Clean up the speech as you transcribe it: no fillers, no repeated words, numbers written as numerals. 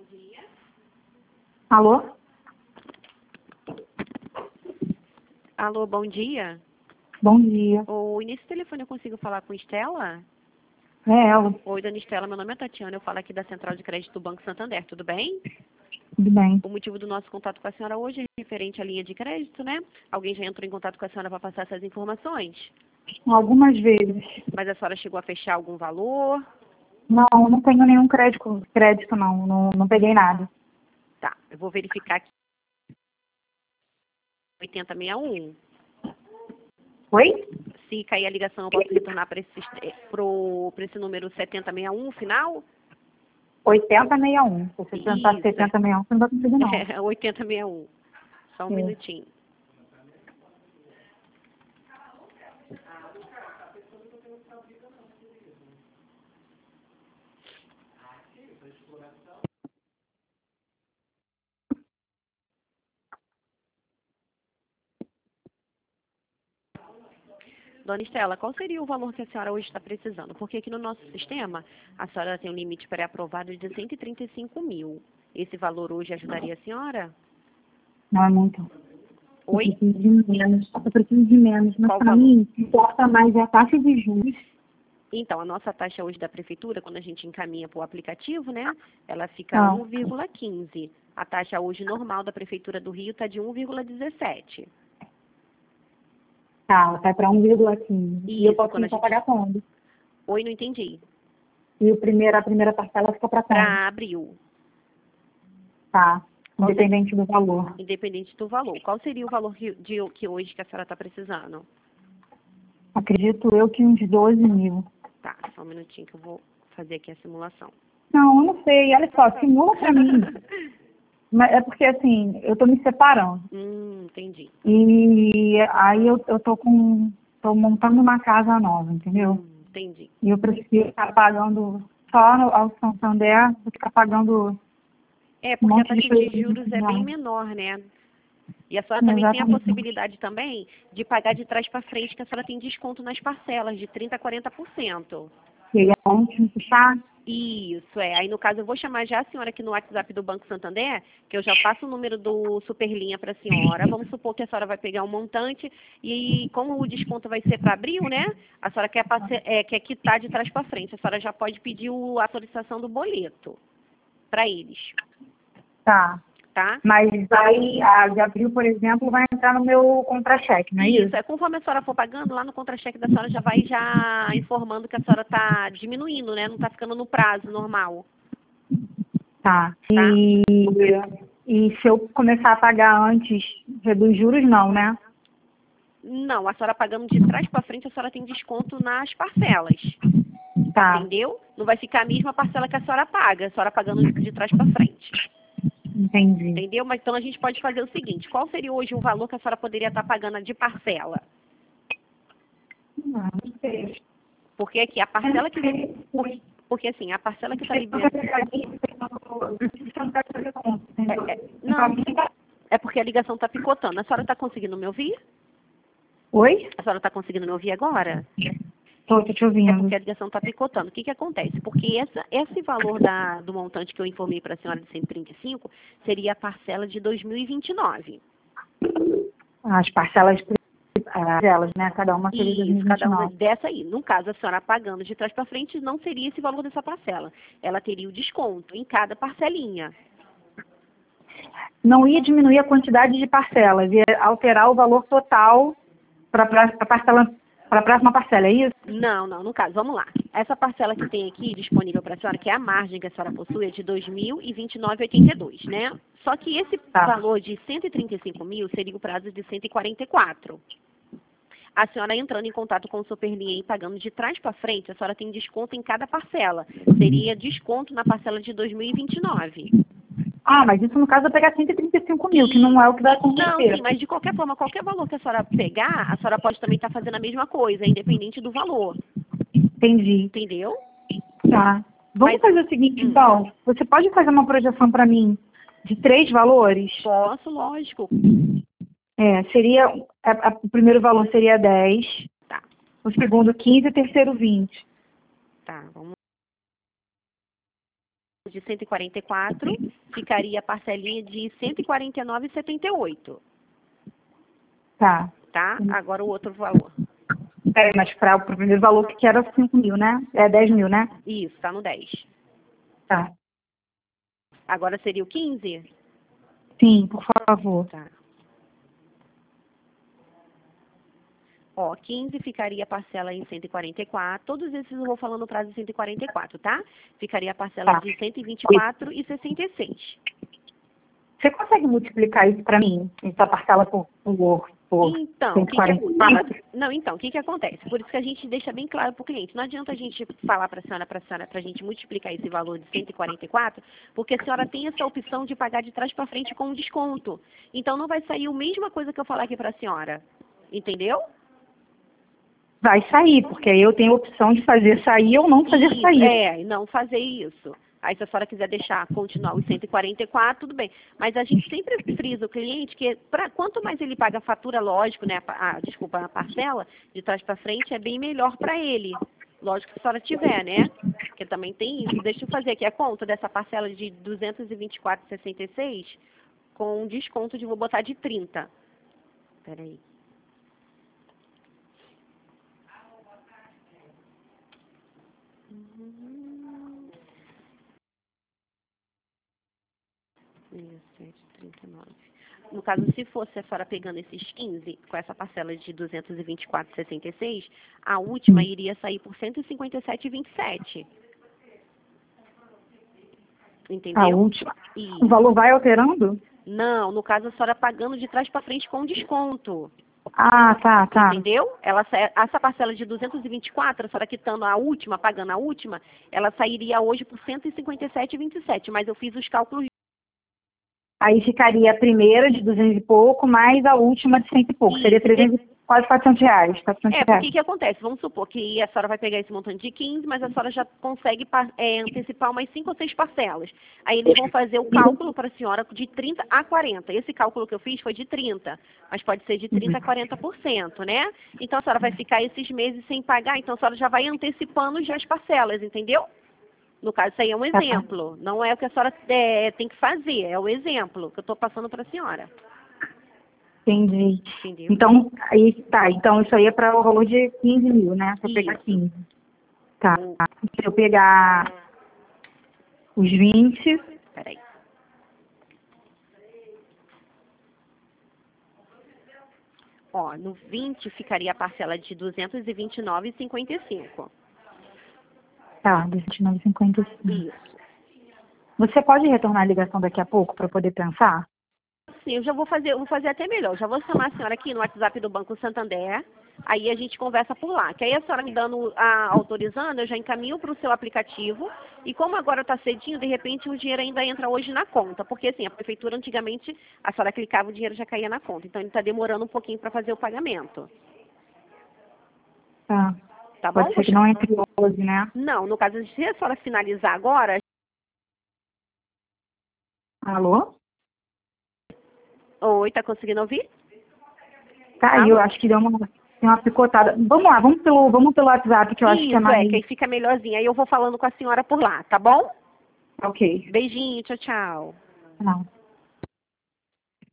Alô? Alô, bom dia. Bom dia. Oi, nesse telefone eu consigo falar com Estela? É ela. Oi, dona Estela, meu nome é Tatiana, eu falo aqui da Central de Crédito do Banco Santander, tudo bem? Tudo bem. O motivo do nosso contato com a senhora hoje é referente à linha de crédito, né? Alguém já entrou em contato com a senhora para passar essas informações? Algumas vezes. Mas a senhora chegou a fechar algum valor? Não tenho nenhum crédito não. Não peguei nada. Tá, eu vou verificar aqui. 8061. Oi? Se cair a ligação, eu posso retornar para esse número 7061, final? 8061. Se você tentar Isso, 7061, você não vai conseguir não. é 8061. Só um minutinho. Dona Estela, qual seria o valor que a senhora hoje está precisando? Porque aqui no nosso sistema, a senhora tem um limite pré-aprovado de 135 mil. Esse valor hoje ajudaria a senhora? Não é muito. Oi? Eu preciso de menos. Eu preciso de menos. Mas Qual para valor? mim, importa mais a taxa de juros. Então, a nossa taxa hoje da prefeitura, quando a gente encaminha para o aplicativo, né, ela fica Ah. 1,15. A taxa hoje normal da prefeitura do Rio está de 1,17. Tá, vai para 1,15. E eu Isso, posso quando a começar a gente... pagar quando? Oi, não entendi. E a primeira parcela fica para quando? Para abril. Tá. Qual Independente do valor. Independente do valor. Qual seria o valor que hoje que a senhora está precisando? Acredito eu que uns 12 mil. Tá, só um minutinho que eu vou fazer aqui a simulação. Não, eu não sei. Olha só, simula pra mim. Mas é porque, assim, eu tô me separando. Entendi. E aí eu tô montando uma casa nova, entendeu? Entendi. E eu preciso ficar pagando só ao Santander, vou ficar pagando É, um porque a monte taxa coisa. de juros é bem menor, né? E a senhora também tem a Exatamente. possibilidade também de pagar de trás para frente, que a senhora tem desconto nas parcelas de 30% a 40%. Seria bom te puxar. Isso, é. Aí, no caso, eu vou chamar já a senhora aqui no WhatsApp do Banco Santander, que eu já passo o número do Superlinha para a senhora. Vamos supor que a senhora vai pegar um montante e, como o desconto vai ser para abril, né? A senhora quer quitar de trás para frente. A senhora já pode pedir a atualização do boleto para eles, Tá. tá? Mas aí, a de abril, por exemplo, vai entrar no meu contra-cheque, não é isso? Isso, é conforme a senhora for pagando, lá no contra-cheque da senhora já vai informando que a senhora está diminuindo, né? Não está ficando no prazo normal, Tá. tá? E se eu começar a pagar antes, reduz juros não, né? Não, a senhora pagando de trás para frente, a senhora tem desconto nas parcelas, Tá. entendeu? Não vai ficar a mesma parcela que a senhora paga, a senhora pagando de trás para frente, Entendi. entendeu? Mas então a gente pode fazer o seguinte, qual seria hoje o valor que a senhora poderia estar pagando de parcela? Não sei. Porque aqui a parcela que... Porque assim, a parcela que está liberada... Não, é porque a ligação está picotando. A senhora está conseguindo me ouvir? Oi? A senhora está conseguindo me ouvir agora? Tô te É ouvindo. porque a ligação está picotando. O que acontece? Porque esse valor do montante que eu informei para a senhora de 135 seria a parcela de 2029. As parcelas delas, né? Cada uma seria Isso, cada uma 2029. dessa aí. No caso, a senhora pagando de trás para frente, não seria esse valor dessa parcela. Ela teria o desconto em cada parcelinha. Não ia diminuir a quantidade de parcelas, ia alterar o valor total para a próxima parcela, é isso? Não, no caso, vamos lá. Essa parcela que tem aqui disponível para a senhora, que é a margem que a senhora possui, é de 2.029,82, né? Só que esse valor de 135 mil seria o prazo de 144. A senhora entrando em contato com o Superlinha e pagando de trás para frente, a senhora tem desconto em cada parcela. Seria desconto na parcela de 2029. Ah, mas isso no caso é pegar 135 mil, que não é o que vai Não, acontecer. sim, mas de qualquer forma, qualquer valor que a senhora pegar, a senhora pode também estar fazendo a mesma coisa, independente do valor. Entendi. Entendeu? Tá. Vamos fazer o seguinte, então. Você pode fazer uma projeção para mim de 3 valores? Posso, lógico. Seria... o primeiro valor seria 10, Tá, o segundo 15 e o terceiro 20. tá, vamos de 144, ficaria a parcelinha de R$ 149,78. Tá. Tá? Agora o outro valor. Peraí, mas para o primeiro valor que era 5 mil, né? É 10 mil, né? Isso, tá no 10. Tá. Agora seria o 15? Sim, por favor. Tá. Ó, 15 ficaria a parcela em 144. Todos esses eu vou falando o prazo de 144, tá? Ficaria a parcela Tá. de 124,66. Você consegue multiplicar isso para mim? Essa parcela por Então, 144? o que que acontece? Por isso que a gente deixa bem claro para o cliente. Não adianta a gente falar para a senhora, para a gente multiplicar esse valor de 144, porque a senhora tem essa opção de pagar de trás para frente com um desconto. Então, não vai sair a mesma coisa que eu falar aqui para a senhora. Entendeu? Vai sair, porque aí eu tenho a opção de fazer sair ou não fazer Isso, sair. não fazer isso. Aí, se a senhora quiser continuar os 144, tudo bem. Mas a gente sempre frisa o cliente que quanto mais ele paga a fatura, lógico, né? A parcela, de trás para frente, é bem melhor para ele. Lógico que a senhora tiver, né? Porque também tem isso. Deixa eu fazer aqui a conta dessa parcela de R$ 224,66 com um desconto vou botar de 30. Peraí. No caso, se fosse a senhora pegando esses 15, com essa parcela de 224,66, a última iria sair por 157,27. Entendeu? A última. Isso. O valor vai alterando? Não, no caso, a senhora pagando de trás para frente com desconto. Ah, tá. Entendeu? Essa parcela de 224, a senhora quitando a última, pagando a última, ela sairia hoje por 157,27, mas eu fiz os cálculos. Aí ficaria a primeira de 200 e pouco, mais a última de 100 e pouco. Seria 300, quase 400 reais. 400 porque reais. o que acontece? Vamos supor que a senhora vai pegar esse montante de 15, mas a senhora já consegue antecipar umas 5 ou 6 parcelas. Aí eles vão fazer o cálculo para a senhora de 30 a 40. Esse cálculo que eu fiz foi de 30, mas pode ser de 30 a 40%, né? Então a senhora vai ficar esses meses sem pagar, então a senhora já vai antecipando já as parcelas, entendeu? No caso, isso aí é um exemplo. Não é o que a senhora tem que fazer, é o exemplo que eu estou passando para a senhora. Entendi. Entendeu? Então, então isso aí é para o valor de 15 mil, né? Se eu pegar 15. Tá. Se eu pegar os 20... Peraí. Ó, no 20 ficaria a parcela de R$ 229,55. Tá, 29,55. Isso. Você pode retornar a ligação daqui a pouco para eu poder pensar? Sim, eu vou fazer até melhor. Eu já vou chamar a senhora aqui no WhatsApp do Banco Santander, aí a gente conversa por lá. Que aí a senhora me autorizando, eu já encaminho para o seu aplicativo. E como agora está cedinho, de repente o dinheiro ainda entra hoje na conta. Porque assim, a prefeitura antigamente, a senhora clicava, o dinheiro já caía na conta. Então ele está demorando um pouquinho para fazer o pagamento. Tá. Tá bom? Pode ser que não entre hoje, né? Não, no caso, se a senhora finalizar agora... Alô? Oi, tá conseguindo ouvir? Tá, eu acho que deu uma picotada. Vamos lá, vamos pelo WhatsApp, que eu acho que é mais... que aí fica melhorzinho. Aí eu vou falando com a senhora por lá, tá bom? Ok. Beijinho, tchau, tchau. Não.